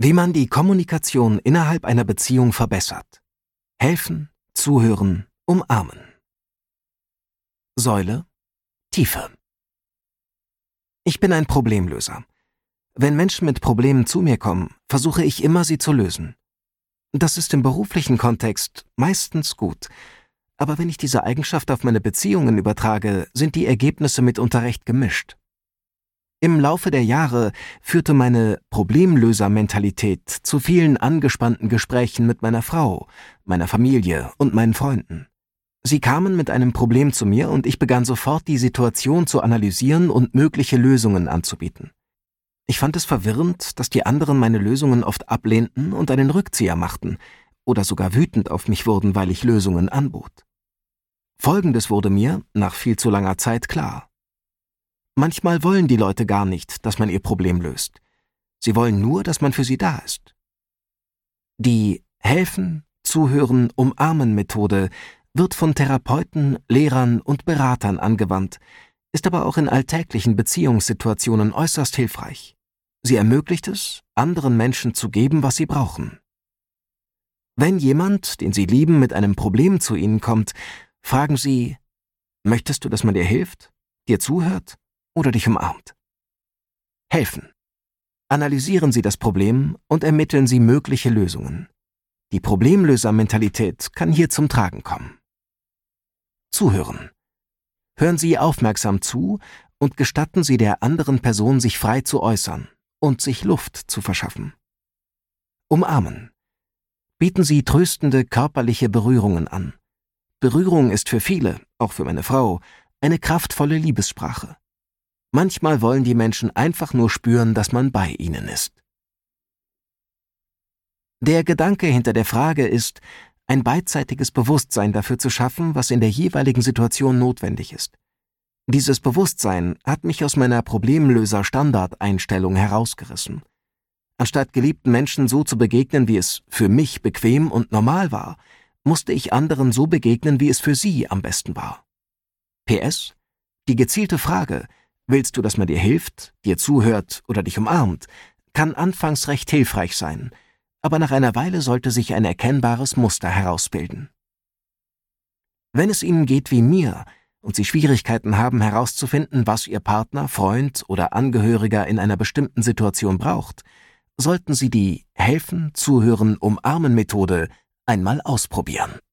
Wie man die Kommunikation innerhalb einer Beziehung verbessert. Helfen, zuhören, umarmen. Säule: Tiefe. Ich bin ein Problemlöser. Wenn Menschen mit Problemen zu mir kommen, versuche ich immer, sie zu lösen. Das ist im beruflichen Kontext meistens gut, aber wenn ich diese Eigenschaft auf meine Beziehungen übertrage, sind die Ergebnisse mitunter recht gemischt. Im Laufe der Jahre führte meine Problemlöser-Mentalität zu vielen angespannten Gesprächen mit meiner Frau, meiner Familie und meinen Freunden. Sie kamen mit einem Problem zu mir und ich begann sofort, die Situation zu analysieren und mögliche Lösungen anzubieten. Ich fand es verwirrend, dass die anderen meine Lösungen oft ablehnten und einen Rückzieher machten oder sogar wütend auf mich wurden, weil ich Lösungen anbot. Folgendes wurde mir, nach viel zu langer Zeit, klar. Manchmal wollen die Leute gar nicht, dass man ihr Problem löst. Sie wollen nur, dass man für sie da ist. Die Helfen, Zuhören, Umarmen-Methode wird von Therapeuten, Lehrern und Beratern angewandt, ist aber auch in alltäglichen Beziehungssituationen äußerst hilfreich. Sie ermöglicht es, anderen Menschen zu geben, was sie brauchen. Wenn jemand, den Sie lieben, mit einem Problem zu Ihnen kommt, fragen Sie: Möchtest du, dass man dir hilft, dir zuhört oder dich umarmt? Helfen. Analysieren Sie das Problem und ermitteln Sie mögliche Lösungen. Die Problemlöser-Mentalität kann hier zum Tragen kommen. Zuhören. Hören Sie aufmerksam zu und gestatten Sie der anderen Person, sich frei zu äußern und sich Luft zu verschaffen. Umarmen. Bieten Sie tröstende körperliche Berührungen an. Berührung ist für viele, auch für meine Frau, eine kraftvolle Liebessprache. Manchmal wollen die Menschen einfach nur spüren, dass man bei ihnen ist. Der Gedanke hinter der Frage ist, ein beidseitiges Bewusstsein dafür zu schaffen, was in der jeweiligen Situation notwendig ist. Dieses Bewusstsein hat mich aus meiner Problemlöser-Standardeinstellung herausgerissen. Anstatt geliebten Menschen so zu begegnen, wie es für mich bequem und normal war, musste ich anderen so begegnen, wie es für sie am besten war. PS: Die gezielte Frage: Willst du, dass man dir hilft, dir zuhört oder dich umarmt, kann anfangs recht hilfreich sein, aber nach einer Weile sollte sich ein erkennbares Muster herausbilden. Wenn es Ihnen geht wie mir und Sie Schwierigkeiten haben herauszufinden, was Ihr Partner, Freund oder Angehöriger in einer bestimmten Situation braucht, sollten Sie die Helfen, Zuhören, Umarmen-Methode einmal ausprobieren.